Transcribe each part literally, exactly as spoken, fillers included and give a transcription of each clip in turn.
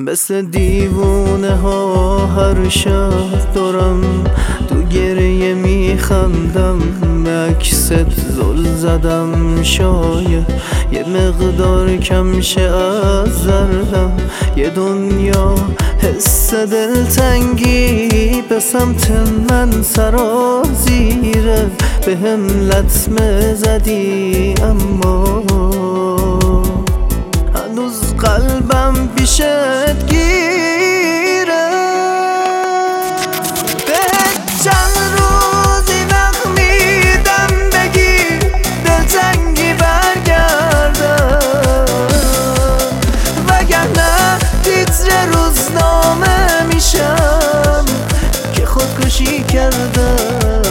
مثل دیوونه ها هر شب دارم تو گریه میخندم، عکست زل زدم شاید یه مقدار کم شه از زردم. یه دنیا حس دلتنگی به سمت من سرازیره، به هم لطمه زدی اما هنوز قلبم پیشت گیره. بهت چند روزی وقت میدم بگی دلتنگی برگردم، وگرنه تیتر روزنامه میشم که خودکشی کردم.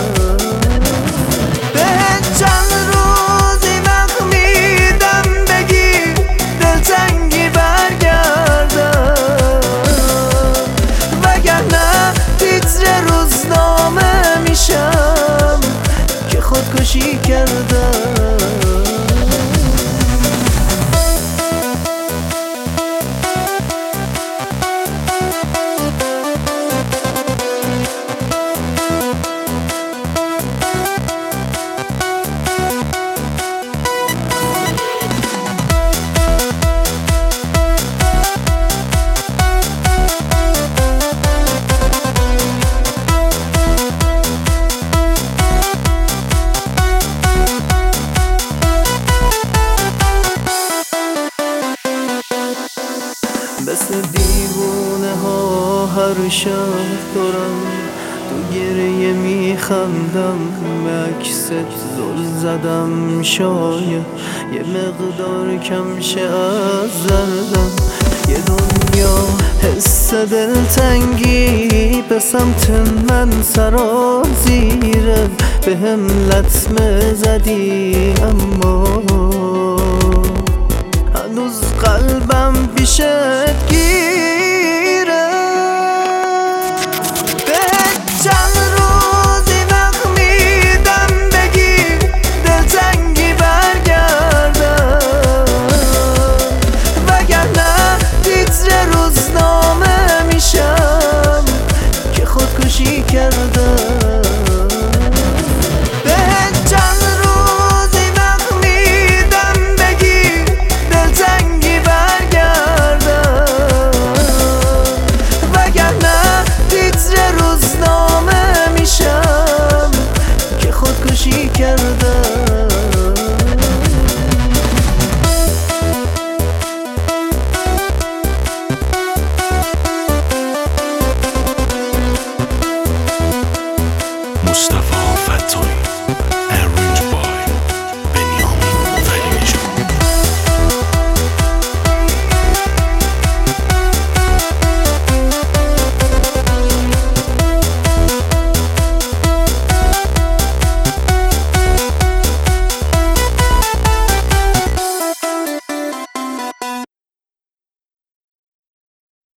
بهت چند روزی وقت میدم بگی دلتنگی برگردم، وگرنه تیتر روزنامه میشم که خودکشی کردم. مثل دیوونه ها هر شب دارم تو گریه میخندم، عکست زل زدم شاید یه مقدار کم شه از زردم. یه دنیا حس دلتنگی به سمت من سرازیره، به هم لطمه زدی اما هنوز قلبم پیشه